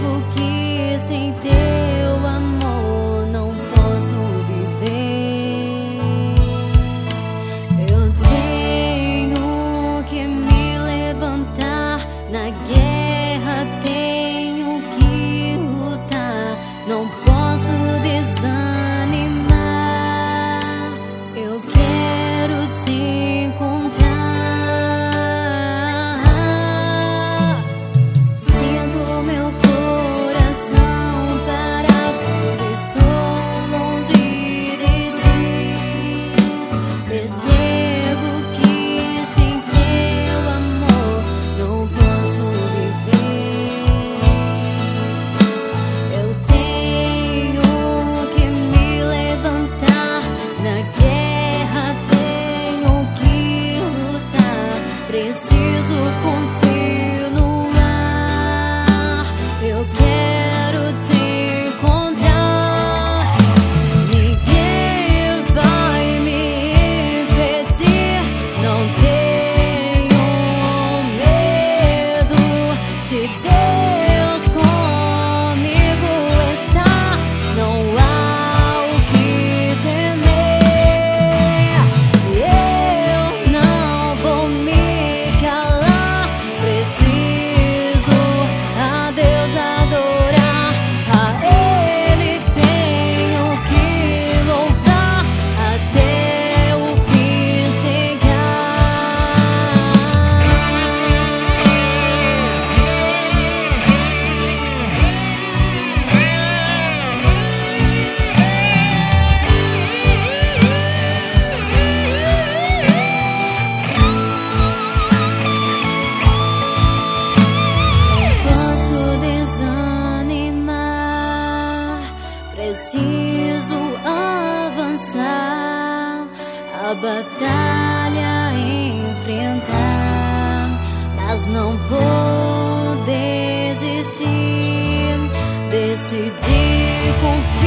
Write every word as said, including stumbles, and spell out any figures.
Percebo que sem teu amor não posso viver. Eu tenho que me levantar na guerra, tenho que lutar, não posso desanimar. Eu quero te encontrar. Sinto meu coração parar quando estou longe de ti. Percebo que sem teu amor não posso viver. Eu tenho que me levantar na guerra, tenho que lutar, preciso continuar. Eu quero te encontrar. Ninguém vai me impedir. Não tenho medo. Se Deus comigo está, não há o que temer. Eu não vou me calar. Preciso a Deus adorar. A Ele tenho que louvar até o fim chegar. Posso desanimar, preciso avançar, a batalha enfrentar, mas não vou desistir. Decidi confiar.